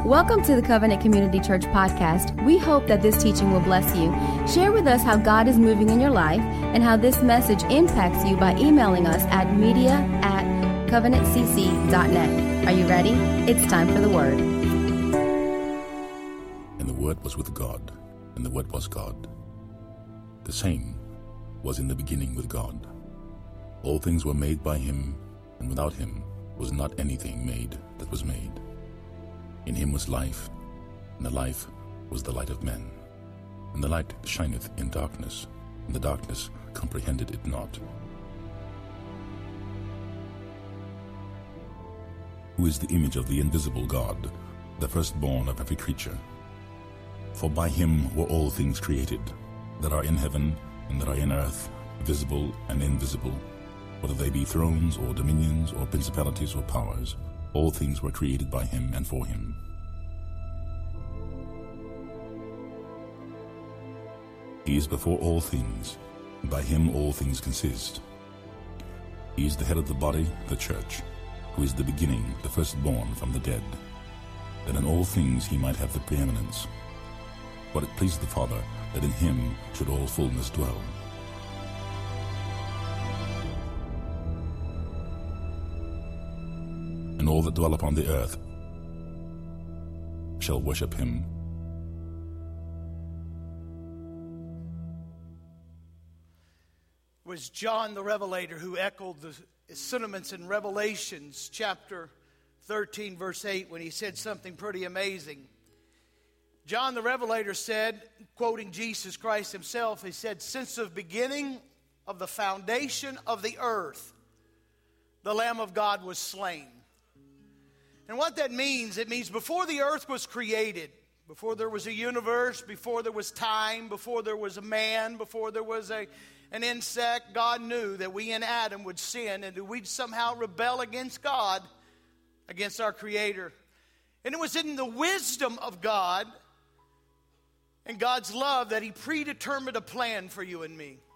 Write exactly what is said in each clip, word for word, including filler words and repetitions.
Welcome to the Covenant Community Church podcast. We hope that this teaching will bless you. Share with us how God is moving in your life and how this message impacts you by emailing us at media at covenant c c dot net. Are you ready? It's time for the Word. And the Word was with God, and the Word was God. The same was in the beginning with God. All things were made by him, and without him was not anything made that was made. In him was life, and the life was the light of men. And the light shineth in darkness, and the darkness comprehended it not. Who is the image of the invisible God, the firstborn of every creature? For by him were all things created, that are in heaven and that are in earth, visible and invisible, whether they be thrones or dominions or principalities or powers. All things were created by him and for him. He is before all things, and by him all things consist. He is the head of the body, the church, who is the beginning, the firstborn from the dead, that in all things he might have the preeminence. But it pleased the Father that in him should all fullness dwell. And all that dwell upon the earth shall worship him. It was John the Revelator who echoed the sentiments in Revelations chapter thirteen, verse eight, when he said something pretty amazing. John the Revelator said, quoting Jesus Christ himself, he said, "Since the beginning of the foundation of the earth, the Lamb of God was slain." And what that means, it means before the earth was created, before there was a universe, before there was time, before there was a man, before there was a, an insect, God knew that we in Adam would sin and that we'd somehow rebel against God, against our Creator. And it was in the wisdom of God and God's love that He predetermined a plan for you and me.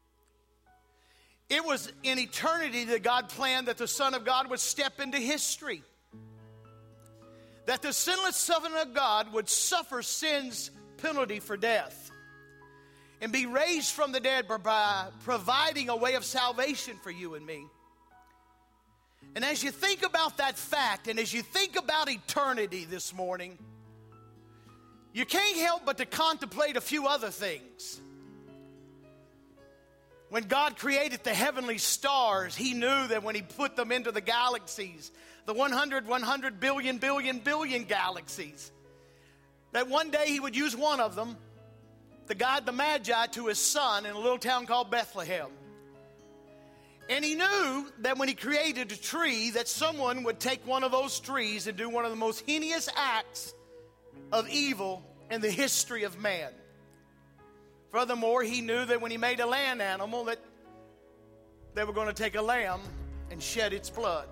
It was in eternity that God planned that the Son of God would step into history, that the sinless Son of God would suffer sin's penalty for death and be raised from the dead by providing a way of salvation for you and me. And as you think about that fact, and as you think about eternity this morning, you can't help but to contemplate a few other things. When God created the heavenly stars, He knew that when He put them into the galaxies, the one hundred, one hundred billion, billion, billion galaxies, that one day He would use one of them to guide the Magi to His Son in a little town called Bethlehem. And He knew that when He created a tree, that someone would take one of those trees and do one of the most heinous acts of evil in the history of man. Furthermore, He knew that when He made a land animal, that they were going to take a lamb and shed its blood.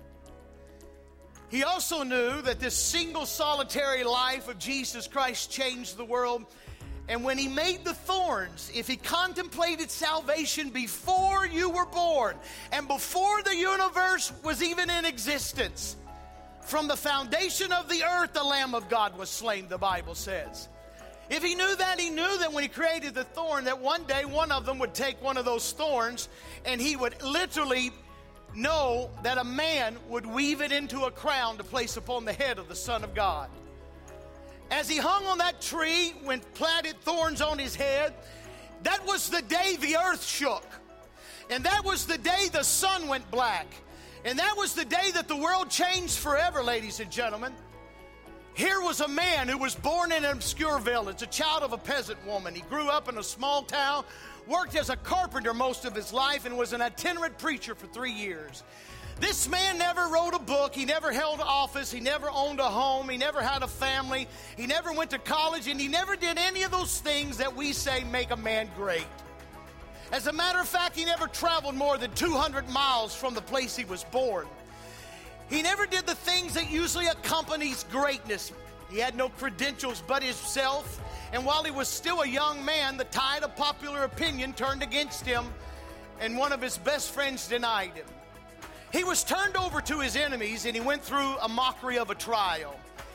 He also knew that this single solitary life of Jesus Christ changed the world. And when He made the thorns, if He contemplated salvation before you were born and before the universe was even in existence, from the foundation of the earth, the Lamb of God was slain, the Bible says. If He knew that, He knew that when He created the thorn, that one day one of them would take one of those thorns and He would literally know that a man would weave it into a crown to place upon the head of the Son of God. As He hung on that tree with plaited thorns on His head, that was the day the earth shook. And that was the day the sun went black. And that was the day that the world changed forever, ladies and gentlemen. Here was a man who was born in an obscure village, a child of a peasant woman. He grew up in a small town, worked as a carpenter most of his life, and was an itinerant preacher for three years. This man never wrote a book. He never held office. He never owned a home. He never had a family. He never went to college, and he never did any of those things that we say make a man great. As a matter of fact, he never traveled more than two hundred miles from the place he was born. He never did the things that usually accompanies greatness. He had no credentials but himself. And while he was still a young man, the tide of popular opinion turned against him, and one of his best friends denied him. He was turned over to his enemies, and he went through a mockery of a trial.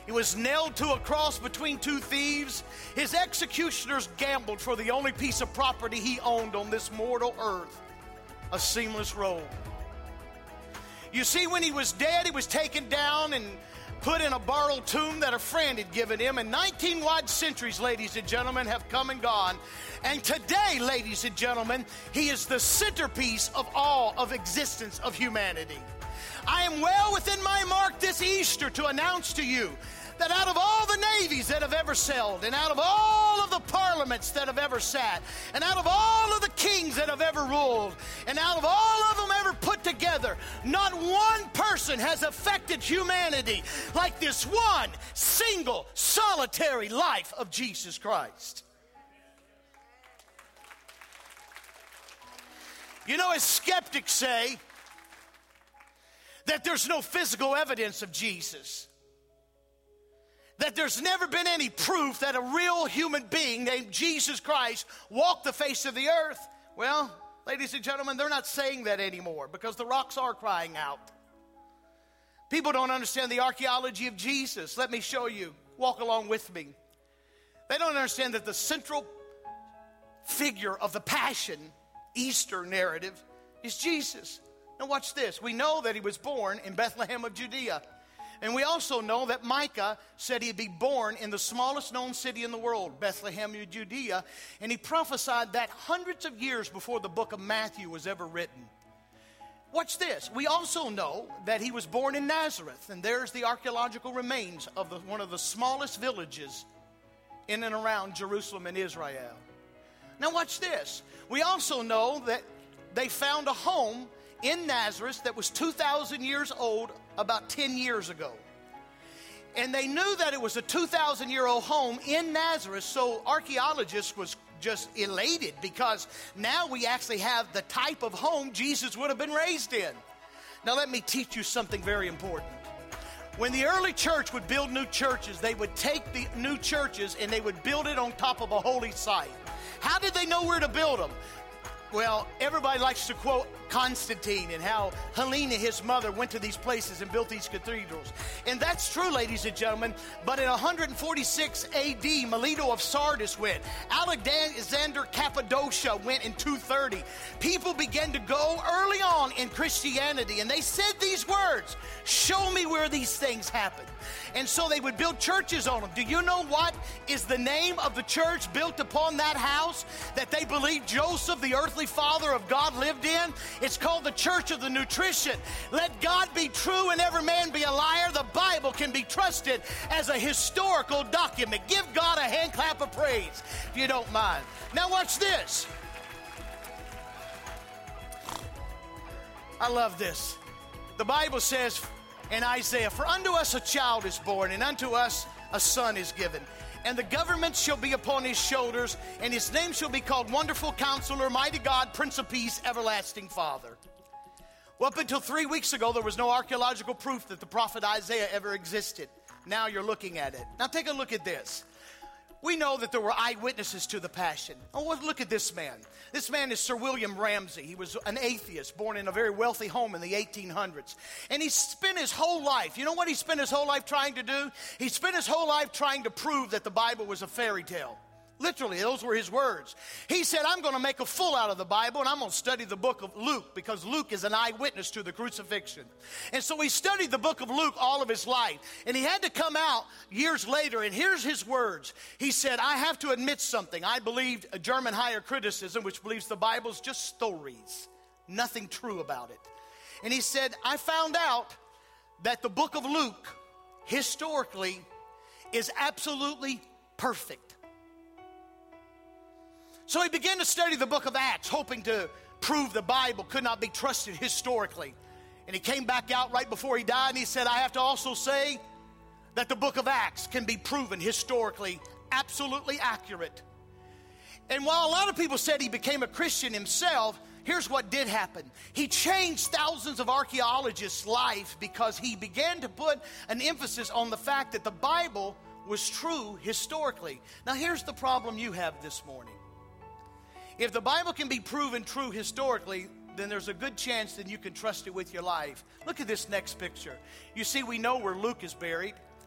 He was nailed to a cross between two thieves. His executioners gambled for the only piece of property he owned on this mortal earth, a seamless robe. You see, when he was dead, he was taken down and put in a borrowed tomb that a friend had given him. And nineteen wide centuries, ladies and gentlemen, have come and gone. And today, ladies and gentlemen, he is the centerpiece of all of existence of humanity. I am well within my mark this Easter to announce to you that out of all the navies that have ever sailed, and out of all of the parliaments that have ever sat, and out of all of the kings that have ever ruled, and out of all of them ever put together, not one person has affected humanity like this one single solitary life of Jesus Christ. You know, as skeptics say that there's no physical evidence of Jesus, that there's never been any proof that a real human being named Jesus Christ walked the face of the earth. Well, ladies and gentlemen, they're not saying that anymore because the rocks are crying out. People don't understand the archaeology of Jesus. Let me show you. Walk along with me. They don't understand that the central figure of the Passion Easter narrative is Jesus. Now watch this. We know that he was born in Bethlehem of Judea. And we also know that Micah said he'd be born in the smallest known city in the world, Bethlehem of Judea. And he prophesied that hundreds of years before the book of Matthew was ever written. Watch this. We also know that he was born in Nazareth. And there's the archaeological remains of the, one of the smallest villages in and around Jerusalem and Israel. Now watch this. We also know that they found a home in Nazareth that was two thousand years old about ten years ago. And they knew that it was a two thousand year old home in Nazareth, so archaeologists was just elated because now we actually have the type of home Jesus would have been raised in. Now let me teach you something very important. When the early church would build new churches, they would take the new churches and they would build it on top of a holy site. How did they know where to build them? Well, everybody likes to quote Constantine and how Helena, his mother, went to these places and built these cathedrals. And that's true, ladies and gentlemen. But in one forty-six A D, Melito of Sardis went. Alexander Cappadocia went in two thirty. People began to go early on in Christianity, and they said these words, "Show me where these things happened." And so they would build churches on them. Do you know what is the name of the church built upon that house that they believed Joseph, the earthly father of God, lived in? It's called the Church of the Nutrition. Let God be true and every man be a liar. The Bible can be trusted as a historical document. Give God a hand clap of praise if you don't mind. Now watch this. I love this. The Bible says in Isaiah, "For unto us a child is born, and unto us a son is given. And the government shall be upon his shoulders, and his name shall be called Wonderful Counselor, Mighty God, Prince of Peace, Everlasting Father." Well, up until three weeks ago, there was no archaeological proof that the prophet Isaiah ever existed. Now you're looking at it. Now take a look at this. We know that there were eyewitnesses to the Passion. Oh, well, look at this man. This man is Sir William Ramsay. He was an atheist, born in a very wealthy home in the eighteen hundreds. And he spent his whole life, you know what he spent his whole life trying to do? He spent his whole life trying to prove that the Bible was a fairy tale. Literally, those were his words. He said, "I'm going to make a fool out of the Bible, and I'm going to study the book of Luke," because Luke is an eyewitness to the crucifixion. And so he studied the book of Luke all of his life. And he had to come out years later, and here's his words. He said, "I have to admit something. I believed a German higher criticism, which believes the Bible's just stories, nothing true about it." And he said, "I found out that the book of Luke, historically, is absolutely perfect." So he began to study the book of Acts, hoping to prove the Bible could not be trusted historically. And he came back out right before he died, and he said, "I have to also say that the book of Acts can be proven historically absolutely accurate." And while a lot of people said he became a Christian himself, here's what did happen. He changed thousands of archaeologists' life because he began to put an emphasis on the fact that the Bible was true historically. Now here's the problem you have this morning. If the Bible can be proven true historically, then there's a good chance that you can trust it with your life. Look at this next picture. You see, we know where Luke is buried.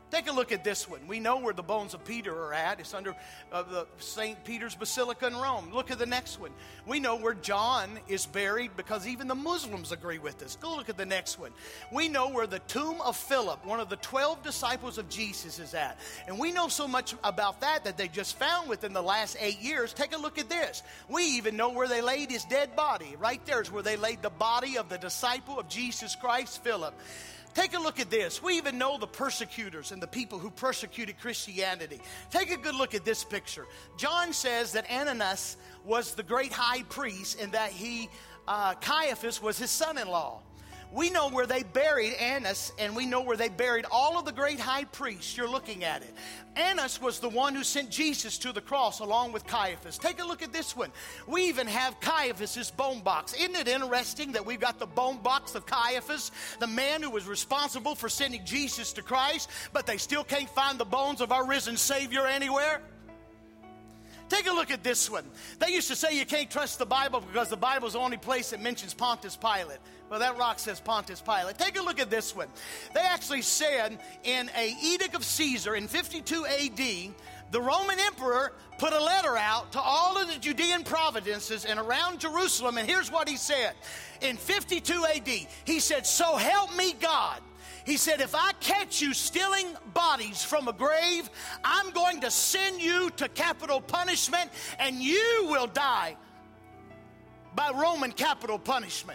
Take a look at this one. We know where the bones of Peter are at. It's under uh, the Saint Peter's Basilica in Rome. Look at the next one. We know where John is buried because even the Muslims agree with this. Go look at the next one. We know where the tomb of Philip, one of the twelve disciples of Jesus, is at. And we know so much about that that they just found within the last eight years. Take a look at this. We even know where they laid his dead body. Right there is where they laid the body of the disciple of Jesus Christ, Philip. Take a look at this. We even know the persecutors and the people who persecuted Christianity. Take a good look at this picture. John says that Ananias was the great high priest and that he, uh, Caiaphas was his son-in-law. We know where they buried Annas, and we know where they buried all of the great high priests. You're looking at it. Annas was the one who sent Jesus to the cross along with Caiaphas. Take a look at this one. We even have Caiaphas' bone box. Isn't it interesting that we've got the bone box of Caiaphas, the man who was responsible for sending Jesus to Christ, but they still can't find the bones of our risen Savior anywhere? Take a look at this one. They used to say you can't trust the Bible because the Bible is the only place that mentions Pontius Pilate. Well, that rock says Pontius Pilate. Take a look at this one. They actually said in an edict of Caesar in fifty-two A D, the Roman emperor put a letter out to all of the Judean provinces and around Jerusalem, and here's what he said. In fifty-two A D, he said, "So help me God." He said, if I catch you stealing bodies from a grave, I'm going to send you to capital punishment, and you will die by Roman capital punishment.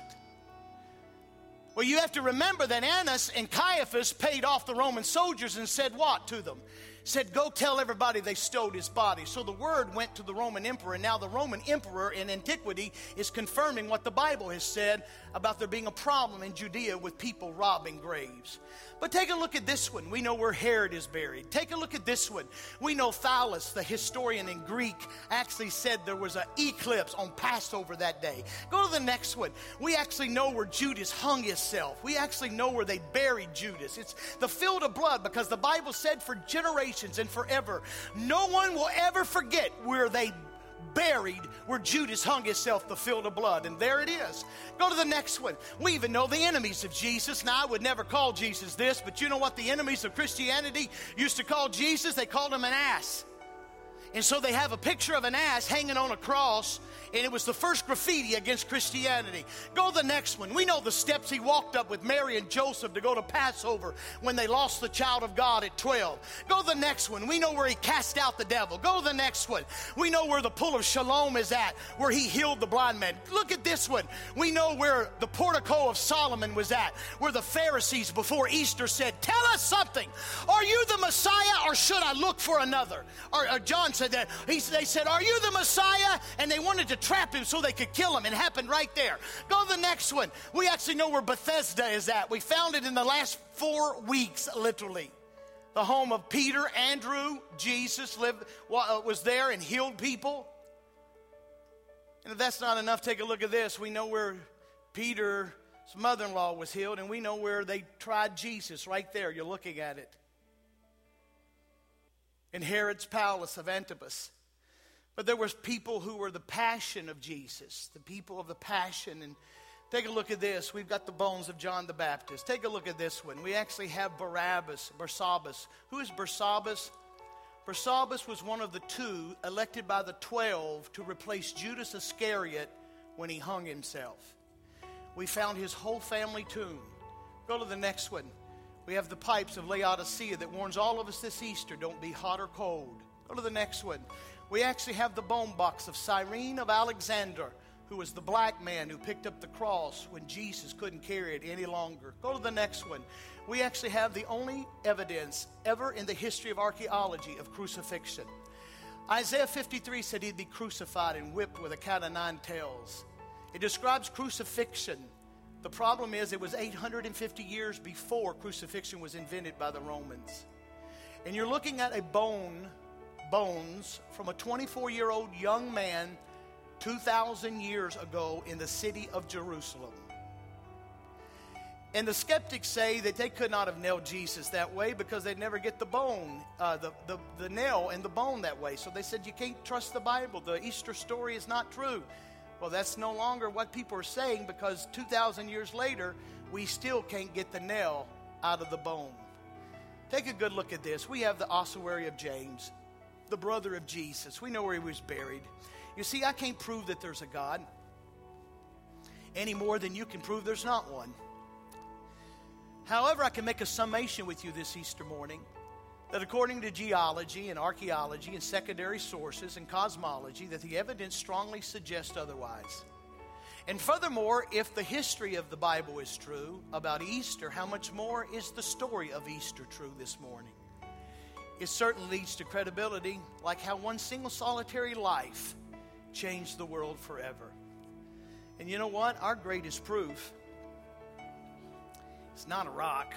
Well, you have to remember that Annas and Caiaphas paid off the Roman soldiers and said what to them? Said, go tell everybody they stole his body. So the word went to the Roman emperor, and now the Roman emperor in antiquity is confirming what the Bible has said about there being a problem in Judea with people robbing graves. But take a look at this one. We know where Herod is buried. Take a look at this one. We know Thales, the historian in Greek, actually said there was an eclipse on Passover that day. Go to the next one. We actually know where Judas hung himself. We actually know where they buried Judas. It's the field of blood, because the Bible said for generations and forever, no one will ever forget where they buried, where Judas hung himself, the field of blood. And there it is. Go to the next one. We even know the enemies of Jesus. Now, I would never call Jesus this, but you know what the enemies of Christianity used to call Jesus? They called him an ass. And so they have a picture of an ass hanging on a cross, and it was the first graffiti against Christianity. Go to the next one. We know the steps he walked up with Mary and Joseph to go to Passover when they lost the child of God at twelve. Go to the next one. We know where he cast out the devil. Go to the next one. We know where the pool of Siloam is at, where he healed the blind man. Look at this one. We know where the portico of Solomon was at, where the Pharisees before Easter said, tell us something. Are you the Messiah, or should I look for another? Or, or John said that. He, they said, are you the Messiah? And they wanted to trap him so they could kill him. It happened right there. Go to the next one. We actually know where Bethesda is at. We found it in the last four weeks, literally. The home of Peter, Andrew, Jesus lived, was there and healed people. And if that's not enough, take a look at this. We know where Peter's mother-in-law was healed, and we know where they tried Jesus right there. You're looking at it. In Herod's palace of Antipas. But there was people who were the passion of Jesus, the people of the passion. And take a look at this. We've got the bones of John the Baptist. Take a look at this one. We actually have Barabbas, Barsabbas. Who is Barsabbas? Barsabbas was one of the two elected by the twelve to replace Judas Iscariot when he hung himself. We found his whole family tomb. Go to the next one. We have the pipes of Laodicea that warns all of us this Easter, don't be hot or cold. Go to the next one. We actually have the bone box of Cyrene of Alexander, who was the black man who picked up the cross when Jesus couldn't carry it any longer. Go to the next one. We actually have the only evidence ever in the history of archaeology of crucifixion. Isaiah fifty-three said he'd be crucified and whipped with a cat of nine tails. It describes crucifixion. The problem is it was eight hundred fifty years before crucifixion was invented by the Romans. And you're looking at a bone, bones from a twenty-four-year-old young man two thousand years ago in the city of Jerusalem. And the skeptics say that they could not have nailed Jesus that way because they'd never get the bone, uh, the, the, the nail and the bone that way. So they said you can't trust the Bible. The Easter story is not true. Well, that's no longer what people are saying, because two thousand years later, we still can't get the nail out of the bone. Take a good look at this. We have the ossuary of James, the brother of Jesus. We know where he was buried. You see, I can't prove that there's a God any more than you can prove there's not one. However, I can make a summation with you this Easter morning that according to geology and archaeology and secondary sources and cosmology, that the evidence strongly suggests otherwise. And furthermore, if the history of the Bible is true about Easter, how much more is the story of Easter true this morning? It certainly leads to credibility, like how one single solitary life changed the world forever. And you know what? Our greatest proof is not a rock.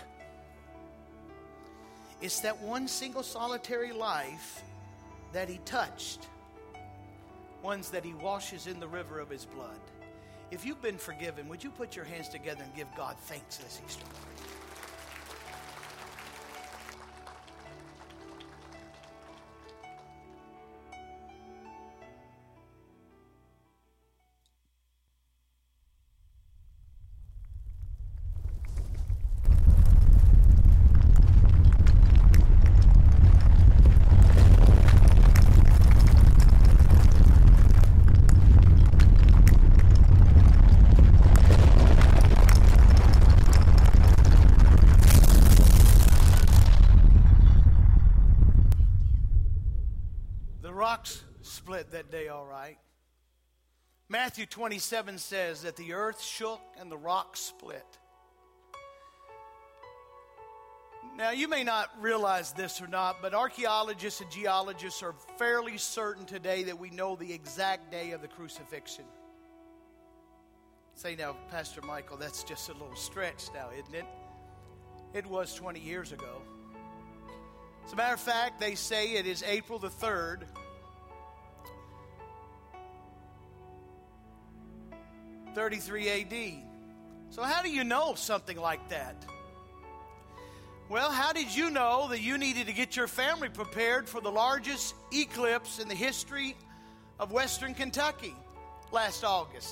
It's that one single solitary life that he touched, ones that he washes in the river of his blood. If you've been forgiven, would you put your hands together and give God thanks this Easter morning? Split that day, all right. Matthew twenty-seven says that the earth shook and the rocks split. Now, you may not realize this or not, but archaeologists and geologists are fairly certain today that we know the exact day of the crucifixion. Say now, Pastor Michael, that's just a little stretch now, isn't it? It was twenty years ago. As a matter of fact, they say it is April the third, thirty-three A D. So how do you know something like that? Well, how did you know that you needed to get your family prepared for the largest eclipse in the history of Western Kentucky last August?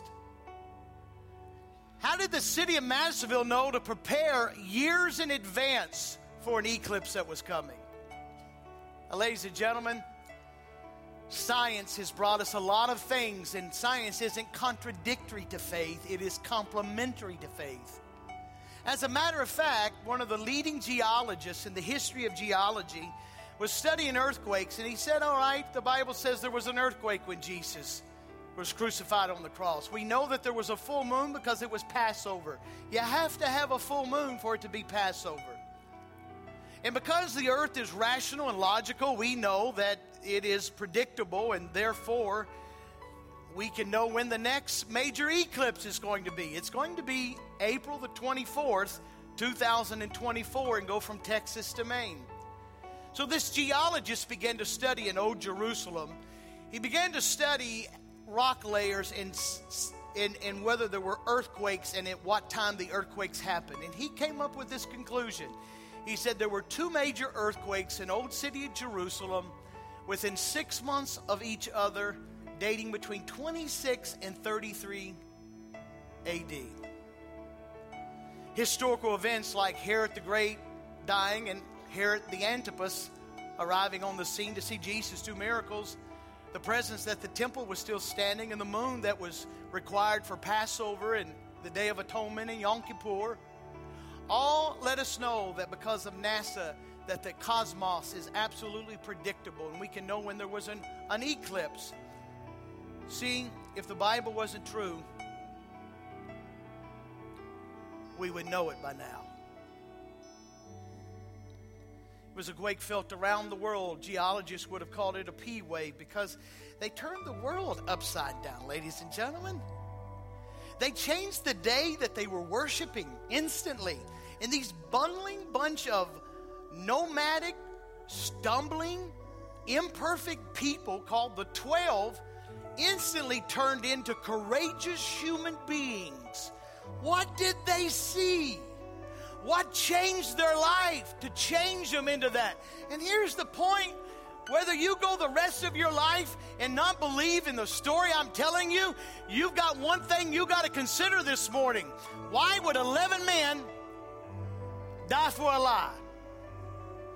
How did the city of Madisonville know to prepare years in advance for an eclipse that was coming? Now, ladies and gentlemen, science has brought us a lot of things, and science isn't contradictory to faith, it is complementary to faith. As a matter of fact, one of the leading geologists in the history of geology was studying earthquakes, and he said, all right, the Bible says there was an earthquake when Jesus was crucified on the cross. We know that there was a full moon because it was Passover. You have to have a full moon for it to be Passover. And because the earth is rational and logical, we know that it is predictable, and therefore we can know when the next major eclipse is going to be. It's going to be April the twenty-fourth, two thousand twenty-four, and go from Texas to Maine. So this geologist began to study in Old Jerusalem. He began to study rock layers and, and, and whether there were earthquakes and at what time the earthquakes happened. And he came up with this conclusion. He said there were two major earthquakes in Old City of Jerusalem within six months of each other, dating between twenty-six and thirty-three A D. Historical events like Herod the Great dying and Herod the Antipas arriving on the scene to see Jesus do miracles, the presence that the temple was still standing, and the moon that was required for Passover and the Day of Atonement and Yom Kippur, all let us know that because of NASA, that the cosmos is absolutely predictable, and we can know when there was an, an eclipse. See, if the Bible wasn't true, we would know it by now. It was a quake felt around the world. Geologists would have called it a P wave because they turned the world upside down, ladies and gentlemen. They changed the day that they were worshiping instantly. And these bundling bunch of nomadic, stumbling, imperfect people called the twelve instantly turned into courageous human beings. What did they see? What changed their life to change them into that? And here's the point. Whether you go the rest of your life and not believe in the story I'm telling you, you've got one thing you got to consider this morning. Why would eleven men die for a lie?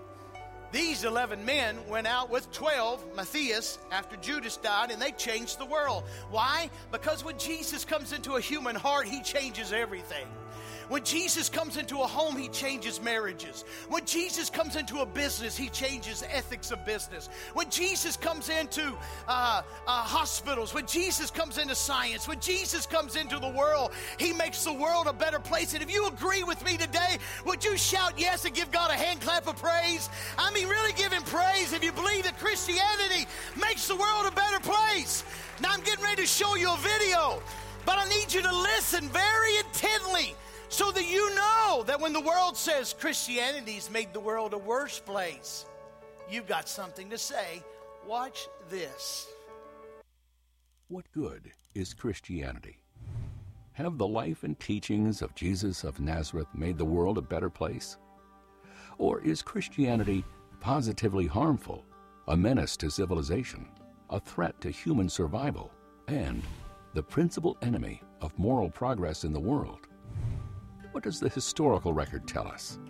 These eleven men went out with twelve, Matthias, after Judas died, and they changed the world. Why? Because when Jesus comes into a human heart, he changes everything. When Jesus comes into a home, he changes marriages. When Jesus comes into a business, he changes ethics of business. When Jesus comes into uh, uh, hospitals, when Jesus comes into science, when Jesus comes into the world, he makes the world a better place. And if you agree with me today, would you shout yes and give God a hand clap of praise? I mean, really give him praise if you believe that Christianity makes the world a better place. Now, I'm getting ready to show you a video, but I need you to listen very intently, so that you know that when the world says Christianity's made the world a worse place, you've got something to say. Watch this. What good is Christianity? Have the life and teachings of Jesus of Nazareth made the world a better place? Or is Christianity positively harmful, a menace to civilization, a threat to human survival, and the principal enemy of moral progress in the world? What does the historical record tell us?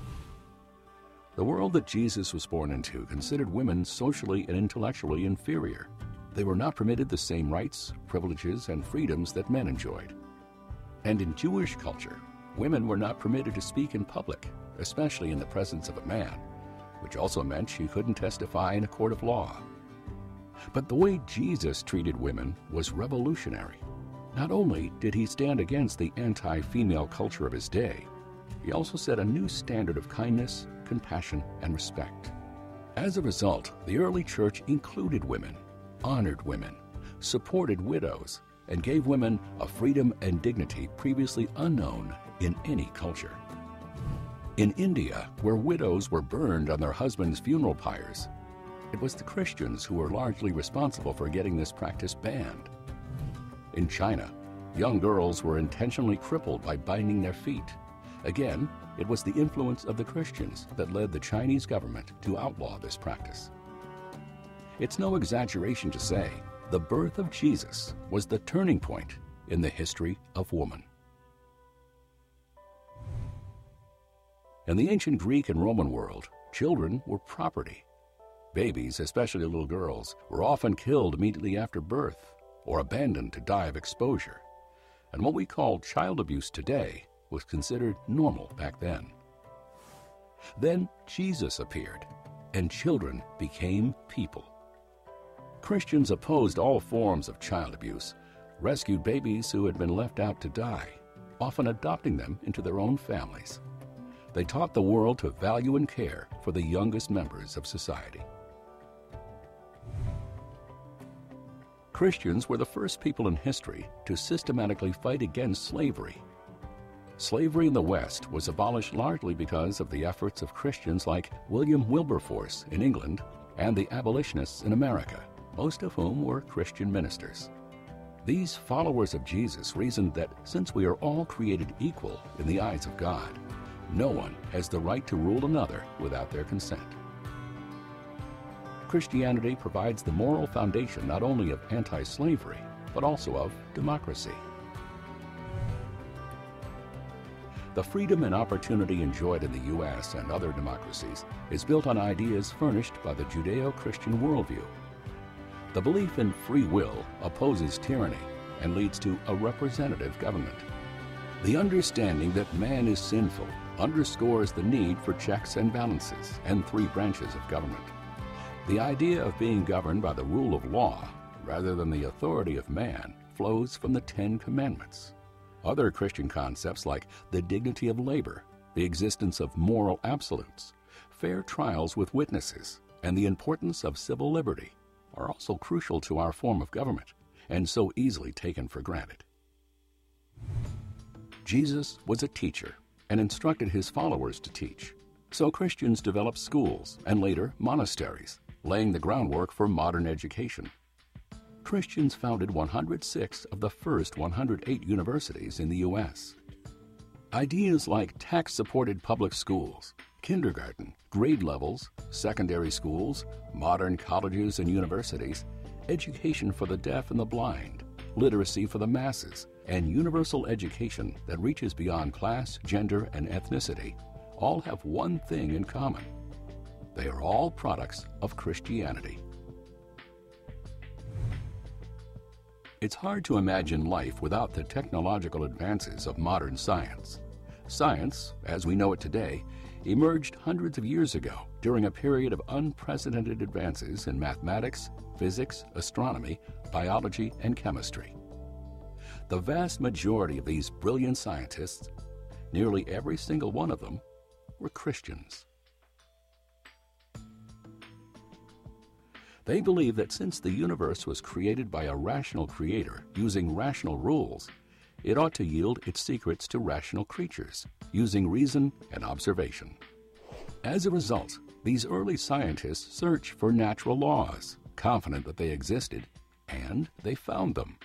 The world that Jesus was born into considered women socially and intellectually inferior. They were not permitted the same rights, privileges, and freedoms that men enjoyed. And in Jewish culture, women were not permitted to speak in public, especially in the presence of a man, which also meant she couldn't testify in a court of law. But the way Jesus treated women was revolutionary. Not only did he stand against the anti-female culture of his day, he also set a new standard of kindness, compassion, and respect. As a result, the early church included women, honored women, supported widows, and gave women a freedom and dignity previously unknown in any culture. In India, where widows were burned on their husbands' funeral pyres, it was the Christians who were largely responsible for getting this practice banned. In China, young girls were intentionally crippled by binding their feet. Again, it was the influence of the Christians that led the Chinese government to outlaw this practice. It's no exaggeration to say the birth of Jesus was the turning point in the history of woman. In the ancient Greek and Roman world, children were property. Babies, especially little girls, were often killed immediately after birth or abandoned to die of exposure. And what we call child abuse today was considered normal back then. Then Jesus appeared, and children became people. Christians opposed all forms of child abuse, rescued babies who had been left out to die, often adopting them into their own families. They taught the world to value and care for the youngest members of society. Christians were the first people in history to systematically fight against slavery. Slavery in the West was abolished largely because of the efforts of Christians like William Wilberforce in England and the abolitionists in America, most of whom were Christian ministers. These followers of Jesus reasoned that since we are all created equal in the eyes of God, no one has the right to rule another without their consent. Christianity provides the moral foundation not only of anti-slavery, but also of democracy. The freedom and opportunity enjoyed in the U S and other democracies is built on ideas furnished by the Judeo-Christian worldview. The belief in free will opposes tyranny and leads to a representative government. The understanding that man is sinful underscores the need for checks and balances and three branches of government. The idea of being governed by the rule of law rather than the authority of man flows from the Ten Commandments. Other Christian concepts like the dignity of labor, the existence of moral absolutes, fair trials with witnesses, and the importance of civil liberty are also crucial to our form of government and so easily taken for granted. Jesus was a teacher and instructed his followers to teach. So Christians developed schools and later monasteries, laying the groundwork for modern education. Christians founded one hundred six of the first one hundred eight universities in the U S. Ideas like tax-supported public schools, kindergarten, grade levels, secondary schools, modern colleges and universities, education for the deaf and the blind, literacy for the masses, and universal education that reaches beyond class, gender, and ethnicity all have one thing in common. They are all products of Christianity. It's hard to imagine life without the technological advances of modern science. Science, as we know it today, emerged hundreds of years ago during a period of unprecedented advances in mathematics, physics, astronomy, biology, and chemistry. The vast majority of these brilliant scientists, nearly every single one of them, were Christians. They believed that since the universe was created by a rational creator using rational rules, it ought to yield its secrets to rational creatures using reason and observation. As a result, these early scientists searched for natural laws, confident that they existed, and they found them.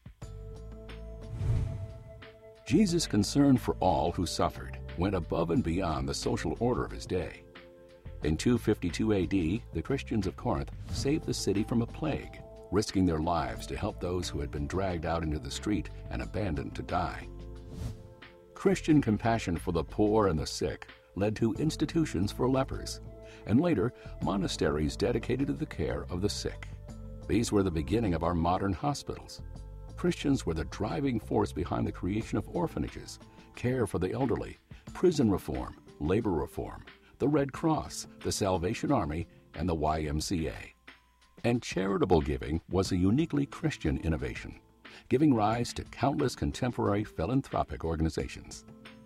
Jesus' concern for all who suffered went above and beyond the social order of his day. In two fifty-two A D, the Christians of Corinth saved the city from a plague, risking their lives to help those who had been dragged out into the street and abandoned to die. Christian compassion for the poor and the sick led to institutions for lepers, and later, monasteries dedicated to the care of the sick. These were the beginning of our modern hospitals. Christians were the driving force behind the creation of orphanages, care for the elderly, prison reform, labor reform, the Red Cross, the Salvation Army, and the Y M C A. And charitable giving was a uniquely Christian innovation, giving rise to countless contemporary philanthropic organizations.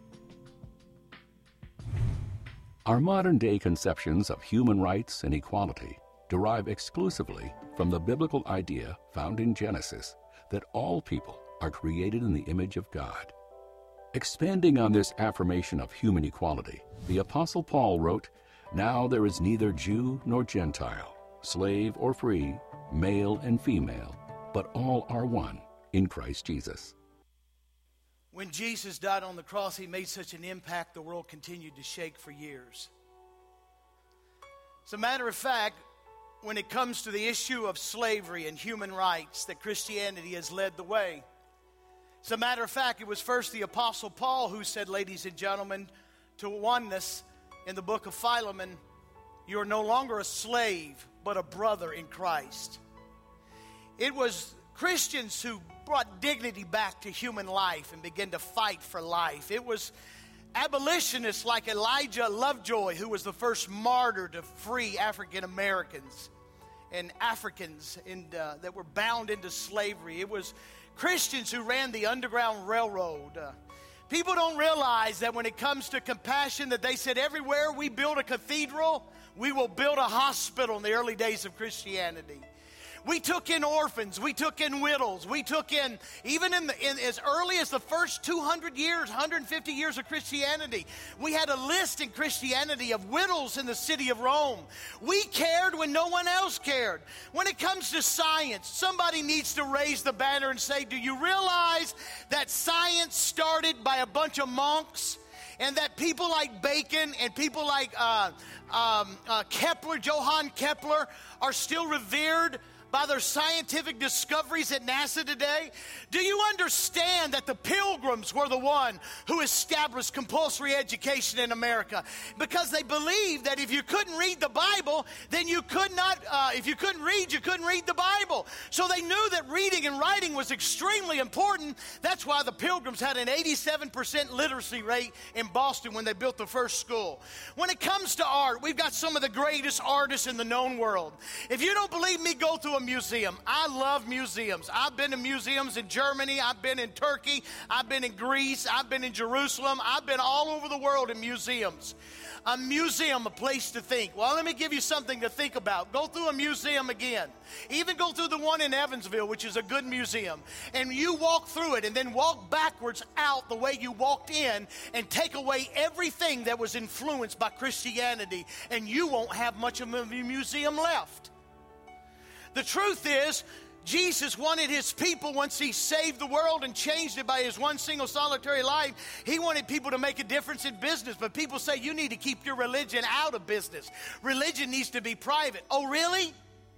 Our modern-day conceptions of human rights and equality derive exclusively from the biblical idea found in Genesis that all people are created in the image of God. Expanding on this affirmation of human equality, the Apostle Paul wrote, "Now there is neither Jew nor Gentile, slave or free, male and female, but all are one in Christ Jesus." When Jesus died on the cross, he made such an impact, the world continued to shake for years. As a matter of fact, when it comes to the issue of slavery and human rights, that Christianity has led the way. As a matter of fact, it was first the Apostle Paul who said, ladies and gentlemen, to oneness in the book of Philemon, you are no longer a slave, but a brother in Christ. It was Christians who brought dignity back to human life and began to fight for life. It was abolitionists like Elijah Lovejoy who was the first martyr to free African Americans and Africans in, uh, that were bound into slavery. It was Christians who ran the Underground Railroad. Uh, people don't realize that when it comes to compassion, that they said everywhere we build a cathedral, we will build a hospital in the early days of Christianity. We took in orphans. We took in widows. We took in, even in, the, in as early as the first two hundred years, one hundred fifty years of Christianity, we had a list in Christianity of widows in the city of Rome. We cared when no one else cared. When it comes to science, somebody needs to raise the banner and say, do you realize that science started by a bunch of monks? And that people like Bacon and people like uh, um, uh, Kepler, Johann Kepler, are still revered by their scientific discoveries at NASA today? Do you understand that the Pilgrims were the one who established compulsory education in America? Because they believed that if you couldn't read the Bible, then you could not, uh, if you couldn't read, you couldn't read the Bible. So they knew that reading and writing was extremely important. That's why the Pilgrims had an eighty-seven percent literacy rate in Boston when they built the first school. When it comes to art, we've got some of the greatest artists in the known world. If you don't believe me, go to a museum. I love museums. I've been to museums in Germany. I've been in Turkey. I've been in Greece. I've been in Jerusalem. I've been all over the world in museums. A museum, a place to think. Well, let me give you something to think about. Go through a museum again. Even go through the one in Evansville, which is a good museum. And you walk through it and then walk backwards out the way you walked in and take away everything that was influenced by Christianity, and you won't have much of a museum left. The truth is, Jesus wanted his people, once he saved the world and changed it by his one single solitary life, he wanted people to make a difference in business. But people say you need to keep your religion out of business. Religion needs to be private. Oh, really?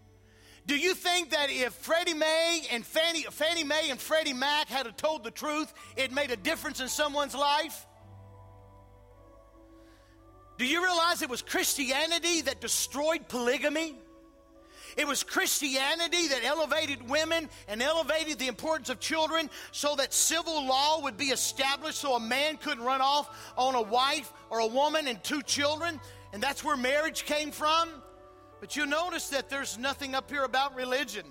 Do you think that if Freddie Mae and Fannie, Fannie Mae and Freddie Mac had told the truth, it made a difference in someone's life? Do you realize it was Christianity that destroyed polygamy? It was Christianity that elevated women and elevated the importance of children so that civil law would be established so a man couldn't run off on a wife or a woman and two children. And that's where marriage came from. But you'll notice that there's nothing up here about religion.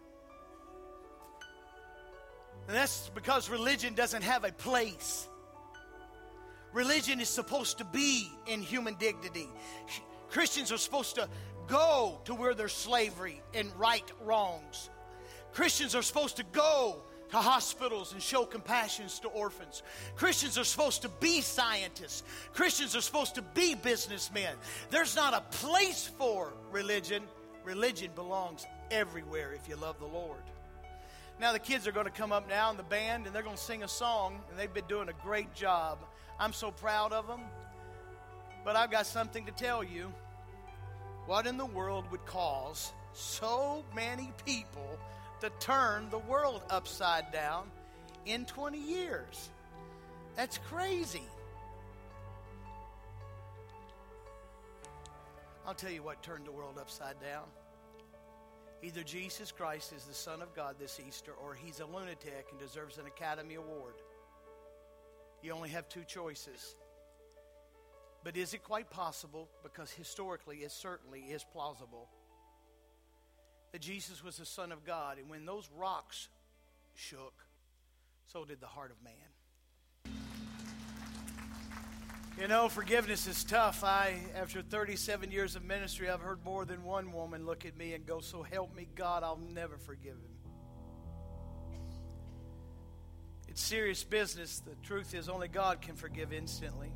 And that's because religion doesn't have a place. Religion is supposed to be in human dignity. Christians are supposed to go to where there's slavery and right wrongs. Christians are supposed to go to hospitals and show compassion to orphans. Christians are supposed to be scientists. Christians are supposed to be businessmen. There's not a place for religion. Religion belongs everywhere if you love the Lord. Now the kids are going to come up now in the band and they're going to sing a song, and they've been doing a great job. I'm so proud of them. But I've got something to tell you. What in the world would cause so many people to turn the world upside down in twenty years? That's crazy. I'll tell you what turned the world upside down. Either Jesus Christ is the Son of God this Easter, or he's a lunatic and deserves an Academy Award. You only have two choices. But is it quite possible, because historically it certainly is plausible, that Jesus was the Son of God, and when those rocks shook, so did the heart of man? You know, forgiveness is tough. I, after thirty-seven years of ministry, I've heard more than one woman look at me and go, "So help me God, I'll never forgive him." It's serious business. The truth is only God can forgive instantly.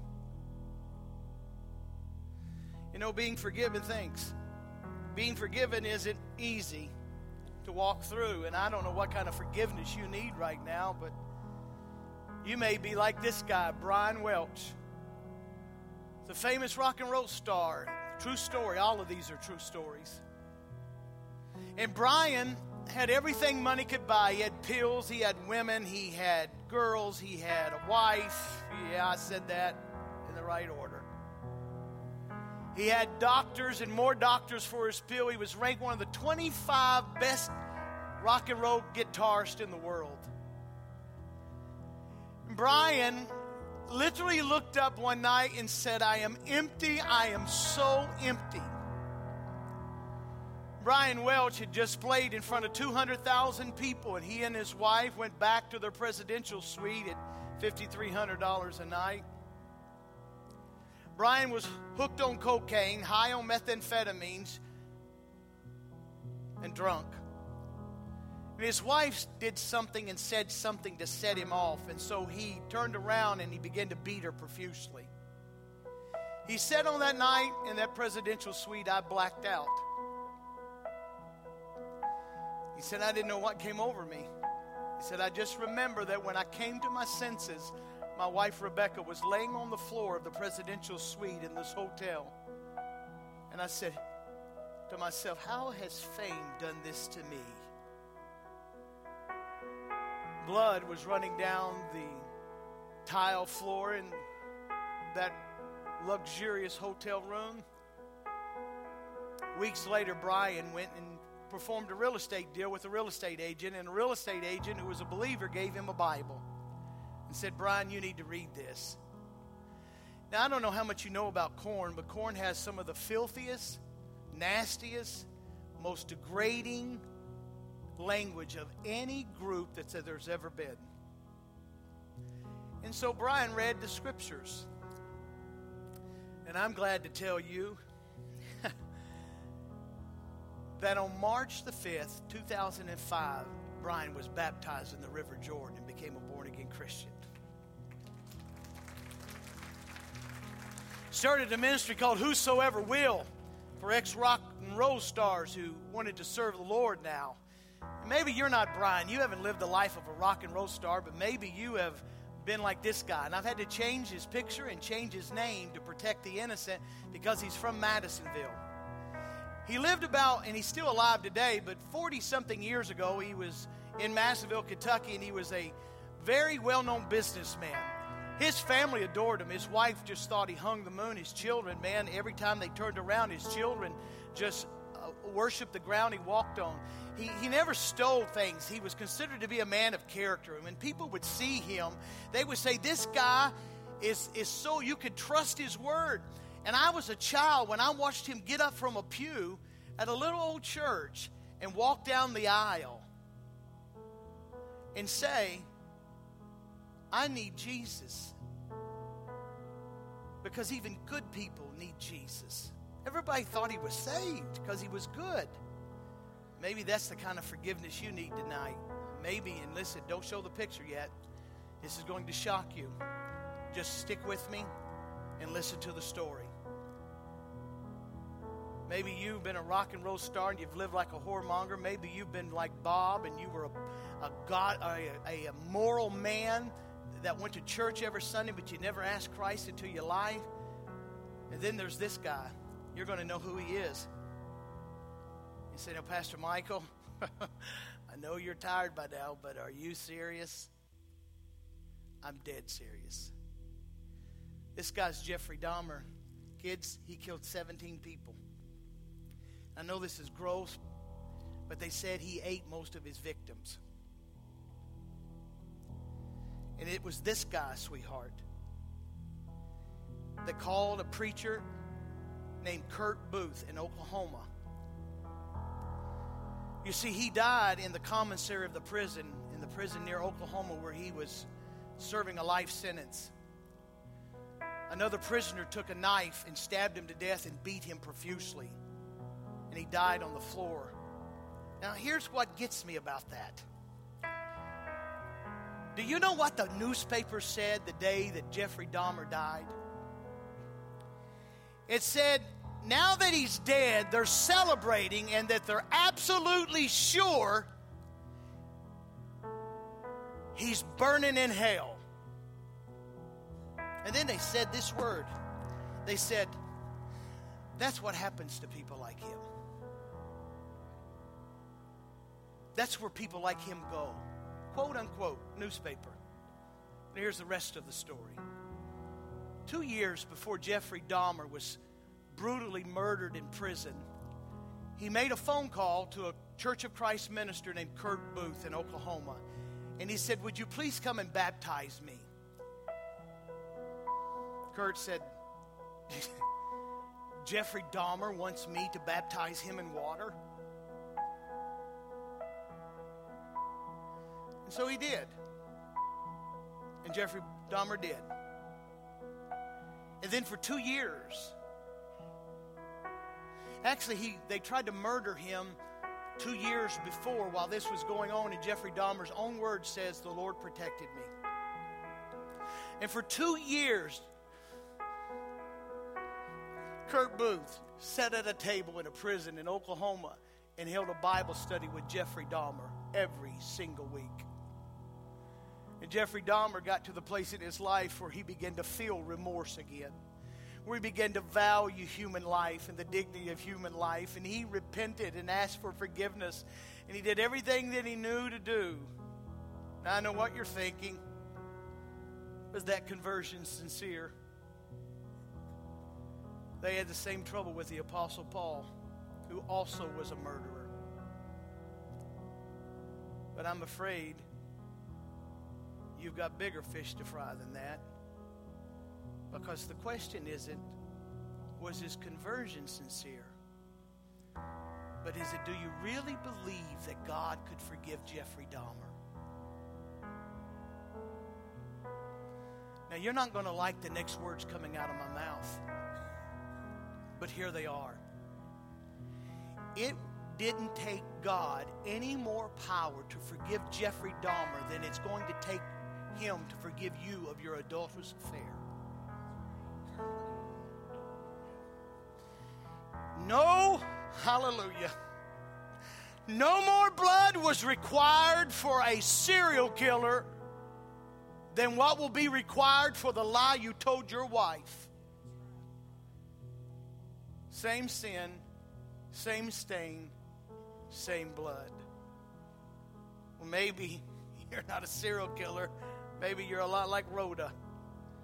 You know, being forgiven, thanks. Being forgiven isn't easy to walk through. And I don't know what kind of forgiveness you need right now, but you may be like this guy, Brian Welch. The famous rock and roll star. True story. All of these are true stories. And Brian had everything money could buy. He had pills, he had women, he had girls, he had a wife. Yeah, I said that in the right order. He had doctors and more doctors for his pill. He was ranked one of the twenty-five best rock and roll guitarists in the world. Brian literally looked up one night and said, "I am empty. I am so empty." Brian Welch had just played in front of two hundred thousand people, and he and his wife went back to their presidential suite at five thousand three hundred dollars a night. Brian was hooked on cocaine, high on methamphetamines, and drunk. And his wife did something and said something to set him off, and so he turned around and he began to beat her profusely. He said on that night in that presidential suite, "I blacked out." He said, "I didn't know what came over me." He said, "I just remember that when I came to my senses, my wife Rebecca was laying on the floor of the presidential suite in this hotel. And I said to myself, how has fame done this to me?" Blood was running down the tile floor in that luxurious hotel room. Weeks later, Brian went and performed a real estate deal with a real estate agent, and a real estate agent who was a believer gave him a Bible and said, "Brian, you need to read this." Now, I don't know how much you know about corn, but corn has some of the filthiest, nastiest, most degrading language of any group that there's ever been. And so Brian read the scriptures. And I'm glad to tell you that on March the fifth, two thousand five, Brian was baptized in the River Jordan and became a born-again Christian. Started a ministry called Whosoever Will for ex-rock and roll stars who wanted to serve the Lord now. And maybe you're not Brian. You haven't lived the life of a rock and roll star, but maybe you have been like this guy. And I've had to change his picture and change his name to protect the innocent because he's from Madisonville. He lived about, and he's still alive today, but forty-something years ago, he was in Madisonville, Kentucky, and he was a very well-known businessman. His family adored him. His wife just thought he hung the moon. His children, man, every time they turned around, his children just uh, worshiped the ground he walked on. He, he never stole things. He was considered to be a man of character. And when people would see him, they would say, this guy is, is so, you could trust his word. And I was a child when I watched him get up from a pew at a little old church and walk down the aisle and say, I need Jesus. Because even good people need Jesus. Everybody thought he was saved because he was good. Maybe that's the kind of forgiveness you need tonight. Maybe, and listen, don't show the picture yet. This is going to shock you. Just stick with me and listen to the story. Maybe you've been a rock and roll star and you've lived like a whoremonger. Maybe you've been like Bob and you were a, a God, a, a, a moral man that went to church every Sunday, but you never asked Christ into your life. And then there's this guy. You're going to know who he is. You say, no, Pastor Michael, I know you're tired by now, but are you serious? I'm dead serious. This guy's Jeffrey Dahmer. Kids, he killed seventeen people. I know this is gross, but they said he ate most of his victims. And it was this guy, sweetheart, that called a preacher named Kurt Booth in Oklahoma. You see, he died in the commissary of the prison, in the prison near Oklahoma where he was serving a life sentence. Another prisoner took a knife and stabbed him to death and beat him profusely. And he died on the floor. Now, here's what gets me about that. Do you know what the newspaper said the day that Jeffrey Dahmer died? It said, now that he's dead, they're celebrating and that they're absolutely sure he's burning in hell. And then they said this word. They said, that's what happens to people like him. That's where people like him go. Quote unquote, newspaper. And here's the rest of the story. Two years before Jeffrey Dahmer was brutally murdered in prison, he made a phone call to a Church of Christ minister named Kurt Booth in Oklahoma. And he said, would you please come and baptize me? Kurt said, Jeffrey Dahmer wants me to baptize him in water? And so he did. And Jeffrey Dahmer did. And then for two years, actually he they tried to murder him two years before while this was going on, and Jeffrey Dahmer's own word says, the Lord protected me. And for two years, Kurt Booth sat at a table in a prison in Oklahoma and held a Bible study with Jeffrey Dahmer every single week. And Jeffrey Dahmer got to the place in his life where he began to feel remorse again, where he began to value human life and the dignity of human life, and he repented and asked for forgiveness, and he did everything that he knew to do. Now, I know what you're thinking. Was that conversion sincere? They had the same trouble with the Apostle Paul, who also was a murderer. But I'm afraid you've got bigger fish to fry than that. Because the question isn't, was his conversion sincere? But is it, do you really believe that God could forgive Jeffrey Dahmer? Now, you're not going to like the next words coming out of my mouth. But here they are. It didn't take God any more power to forgive Jeffrey Dahmer than it's going to take him to forgive you of your adulterous affair. No, hallelujah. No more blood was required for a serial killer than what will be required for the lie you told your wife. Same sin, same stain, same blood. Well, maybe you're not a serial killer. Maybe you're a lot like Rhoda.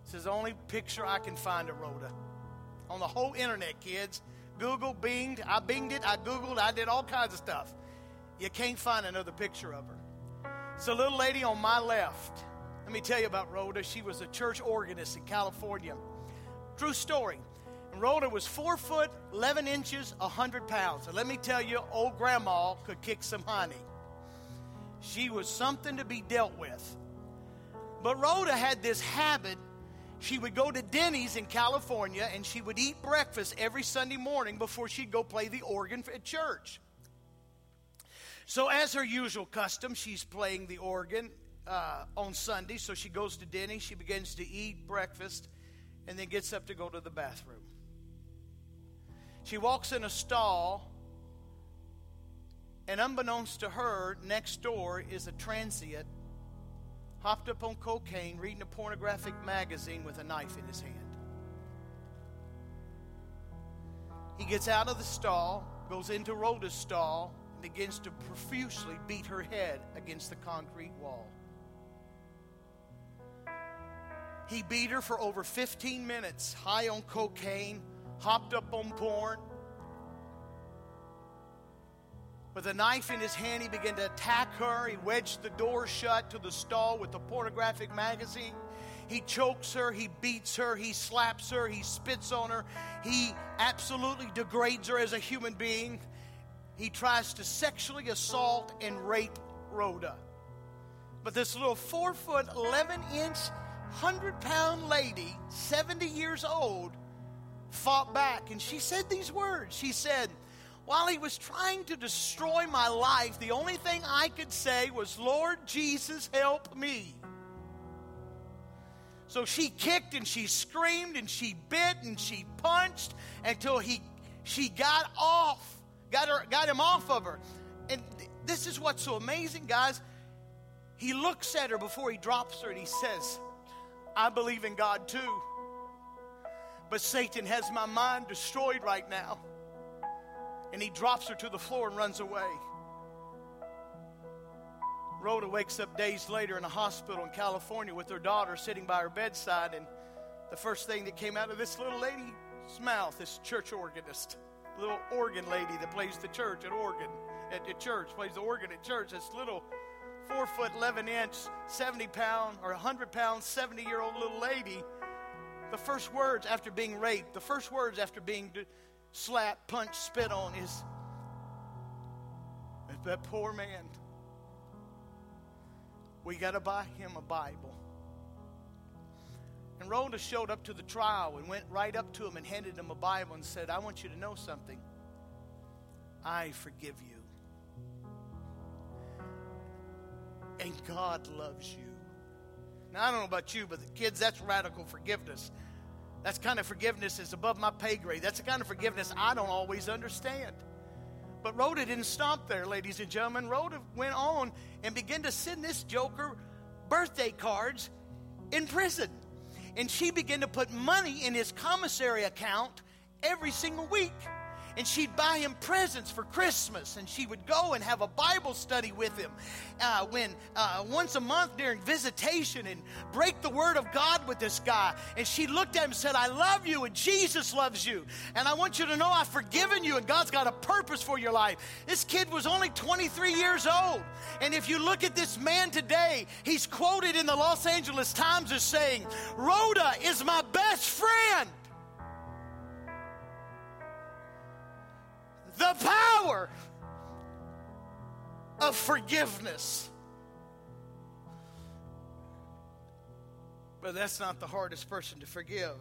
This is the only picture I can find of Rhoda. On the whole internet, kids. Google, Binged. I Binged it. I Googled. I did all kinds of stuff. You can't find another picture of her. It's a little lady on my left. Let me tell you about Rhoda. She was a church organist in California. True story. And Rhoda was four foot, eleven inches, one hundred pounds. And let me tell you, old grandma could kick some honey. She was something to be dealt with. But Rhoda had this habit. She would go to Denny's in California, and she would eat breakfast every Sunday morning before she'd go play the organ at church. So as her usual custom, she's playing the organ uh, on Sunday. So she goes to Denny's, she begins to eat breakfast, and then gets up to go to the bathroom. She walks in a stall, and unbeknownst to her, next door is a transient, hopped up on cocaine, reading a pornographic magazine with a knife in his hand. He gets out of the stall, goes into Rhoda's stall, and begins to profusely beat her head against the concrete wall. He beat her for over fifteen minutes, high on cocaine, hopped up on porn. With a knife in his hand, he began to attack her. He wedged the door shut to the stall with the pornographic magazine. He chokes her. He beats her. He slaps her. He spits on her. He absolutely degrades her as a human being. He tries to sexually assault and rape Rhoda. But this little four foot, eleven inch, one hundred pound lady, seventy years old, fought back. And she said these words. She said, "While he was trying to destroy my life, the only thing I could say was, 'Lord Jesus, help me.'" So she kicked and she screamed and she bit and she punched until he, she got off, got her, got him off of her. And th- this is what's so amazing, guys. He looks at her before he drops her and he says, "I believe in God too, but Satan has my mind destroyed right now." And he drops her to the floor and runs away. Rhoda wakes up days later in a hospital in California with her daughter sitting by her bedside, and the first thing that came out of this little lady's mouth, this church organist, little organ lady that plays the church at organ at, at church, plays the organ at church, this little four foot, eleven inch, seventy pound or one hundred pound, seventy year old little lady, the first words after being raped, the first words after being slap, punch, spit on is, "That poor man. We got to buy him a Bible." And Rhoda showed up to the trial and went right up to him and handed him a Bible and said, "I want you to know something. I forgive you. And God loves you." Now, I don't know about you, but the kids, that's radical forgiveness. That's kind of forgiveness is above my pay grade. That's the kind of forgiveness I don't always understand. But Rhoda didn't stop there, ladies and gentlemen. Rhoda went on and began to send this joker birthday cards in prison. And she began to put money in his commissary account every single week. And she'd buy him presents for Christmas, and she would go and have a Bible study with him uh, when uh, once a month during visitation, and break the Word of God with this guy. And she looked at him and said, "I love you, and Jesus loves you, and I want you to know I've forgiven you, and God's got a purpose for your life." This kid was only twenty-three years old, and if you look at this man today, he's quoted in the Los Angeles Times as saying, "Rhoda is my best friend." The power of forgiveness. But that's not the hardest person to forgive.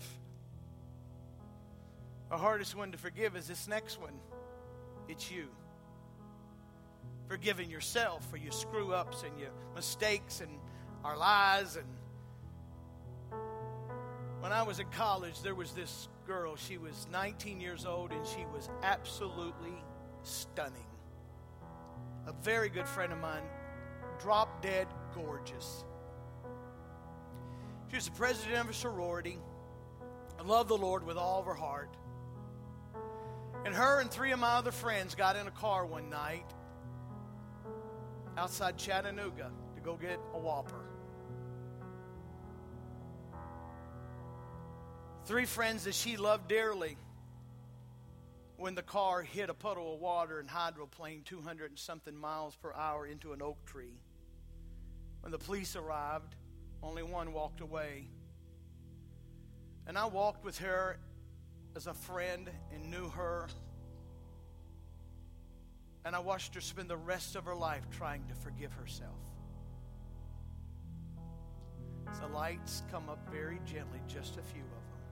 The hardest one to forgive is this next one. It's you. Forgiving yourself for your screw-ups and your mistakes and our lies. And when I was in college, there was this girl. She was nineteen years old, and she was absolutely stunning. A very good friend of mine, drop dead gorgeous. She was the president of a sorority and loved the Lord with all of her heart. And her and three of my other friends got in a car one night outside Chattanooga to go get a Whopper. Three friends that she loved dearly when the car hit a puddle of water and hydroplaned two hundred and something miles per hour into an oak tree. When the police arrived, only one walked away. And I walked with her as a friend and knew her. And I watched her spend the rest of her life trying to forgive herself. As the lights come up very gently, just a few of them.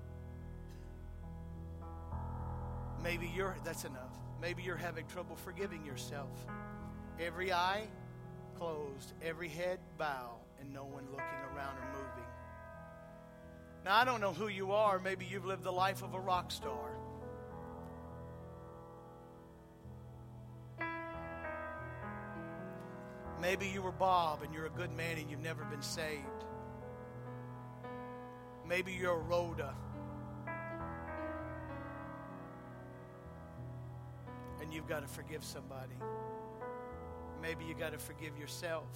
Maybe you're, that's enough. Maybe you're having trouble forgiving yourself. Every eye closed, every head bowed, and no one looking around or moving. Now, I don't know who you are. Maybe you've lived the life of a rock star. Maybe you were Bob and you're a good man and you've never been saved. Maybe you're Rhoda and you've got to forgive somebody. Maybe you got to forgive yourself.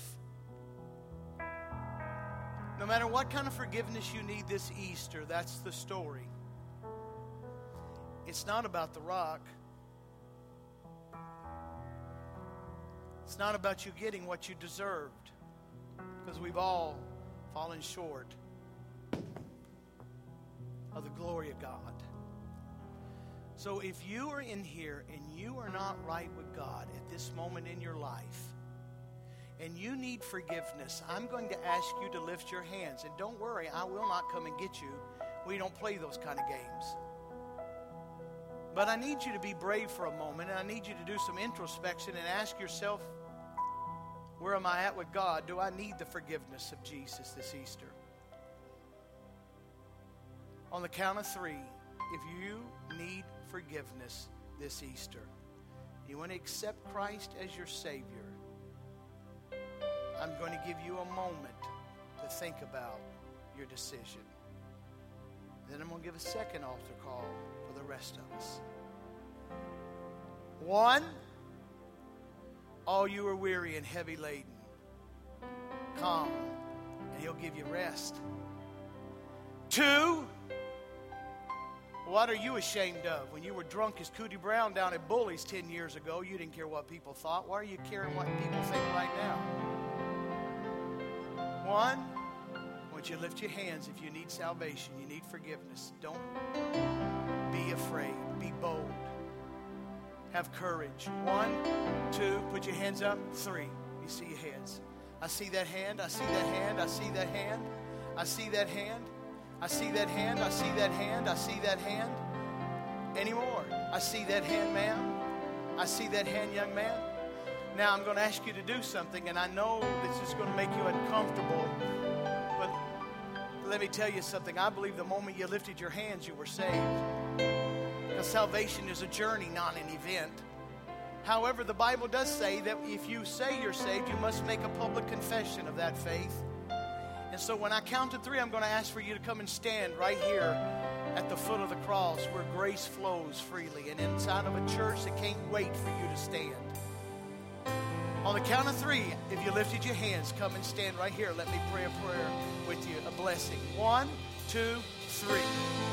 No matter what kind of forgiveness you need this Easter, that's the story. It's not about the rock. It's not about you getting what you deserved, because we've all fallen short of the glory of God. So if you are in here and you are not right with God at this moment in your life, and you need forgiveness, I'm going to ask you to lift your hands. And don't worry, I will not come and get you. We don't play those kind of games. But I need you to be brave for a moment, and I need you to do some introspection and ask yourself, where am I at with God? Do I need the forgiveness of Jesus this Easter? On the count of three, if you need forgiveness this Easter, you want to accept Christ as your Savior, I'm going to give you a moment to think about your decision. Then I'm going to give a second altar call for the rest of us. One, all you are weary and heavy laden, come, and He'll give you rest. Two, what are you ashamed of? When you were drunk as Cootie Brown down at Bully's ten years ago, you didn't care what people thought. Why are you caring what people think right now? One, I want you to lift your hands if you need salvation, you need forgiveness. Don't be afraid. Be bold. Have courage. One, two, put your hands up. Three, you see your hands. I see that hand. I see that hand. I see that hand. I see that hand. I see that hand. I see that hand. I see that hand. Any more? I see that hand, ma'am. I see that hand, young man. Now I'm going to ask you to do something, and I know this is going to make you uncomfortable, but let me tell you something. I believe the moment you lifted your hands, you were saved. Because salvation is a journey, not an event. However, the Bible does say that if you say you're saved, you must make a public confession of that faith. And so when I count to three, I'm going to ask for you to come and stand right here at the foot of the cross where grace flows freely, and inside of a church that can't wait for you to stand. On the count of three, if you lifted your hands, come and stand right here. Let me pray a prayer with you, a blessing. One, two, three.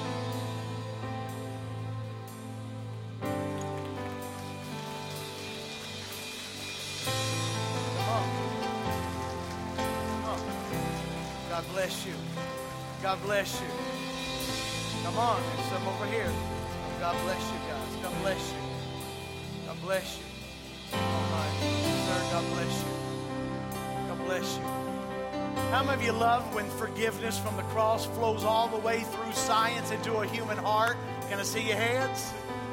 Come on. Come on. God bless you. God bless you. Come on. There's some over here. Oh, God bless you, guys. God bless you. God bless you. Oh, my. God bless you. God bless you. How many of you love when forgiveness from the cross flows all the way through science into a human heart? Can I see your hands?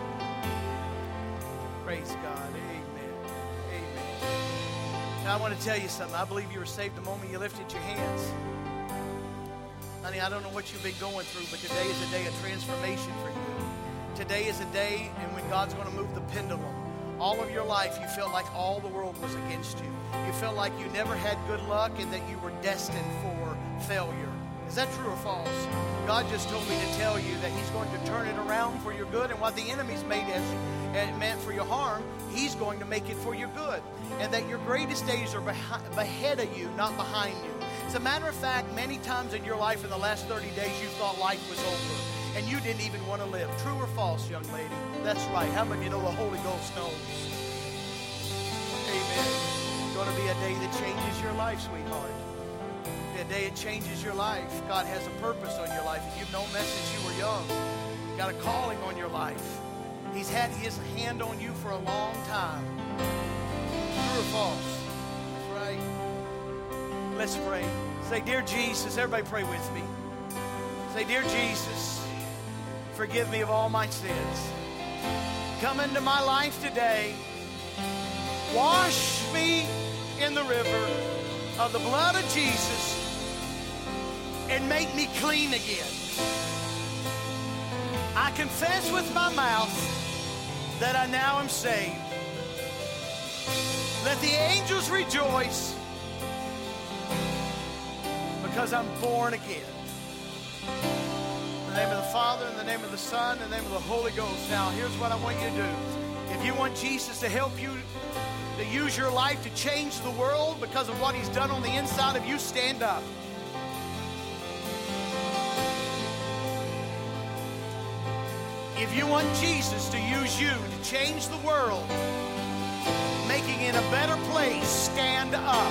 Praise God. Amen. Amen. Now I want to tell you something. I believe you were saved the moment you lifted your hands. Honey, I don't know what you've been going through, but today is a day of transformation for you. Today is a day and when God's going to move the pendulum. All of your life, you felt like all the world was against you. You felt like you never had good luck and that you were destined for failure. Is that true or false? God just told me to tell you that He's going to turn it around for your good, and what the enemy's made as uh, meant for your harm, He's going to make it for your good. And that your greatest days are behind, ahead of you, not behind you. As a matter of fact, many times in your life in the last thirty days, you thought life was over. and you didn't even want to live. True or false, young lady? That's right. How many of you know the Holy Ghost knows? Amen. It's going to be a day that changes your life, sweetheart. A day it changes your life. God has a purpose on your life. If you've known that since you were young, you got a calling on your life. He's had his hand on you for a long time. True or false? That's right. Let's pray. Say, dear Jesus, everybody pray with me. Say, dear Jesus, forgive me of all my sins. Come into my life today. Wash me in the river of the blood of Jesus and make me clean again. I confess with my mouth that I now am saved. Let the angels rejoice because I'm born again. In the name of the Father, in the name of the Son, in the name of the Holy Ghost. Now, here's what I want you to do. If you want Jesus to help you to use your life to change the world because of what he's done on the inside of you, stand up. If you want Jesus to use you to change the world, making it a better place, stand up.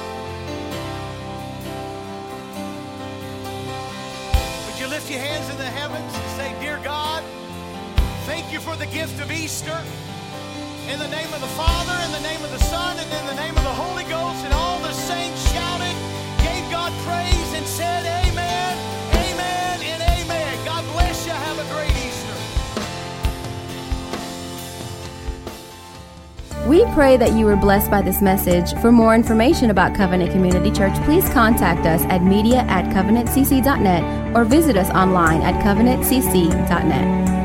Would you lift your hands in the heavens and say, dear God, thank you for the gift of Easter. In the name of the Father, in the name of the Son, and in the name of the Holy Ghost, and all the saints shouted, gave God praise, and said, amen, amen, and amen. God bless you. Have a great Easter. We pray that you were blessed by this message. For more information about Covenant Community Church, please contact us at media at covenant c c dot net or visit us online at covenant c c dot net.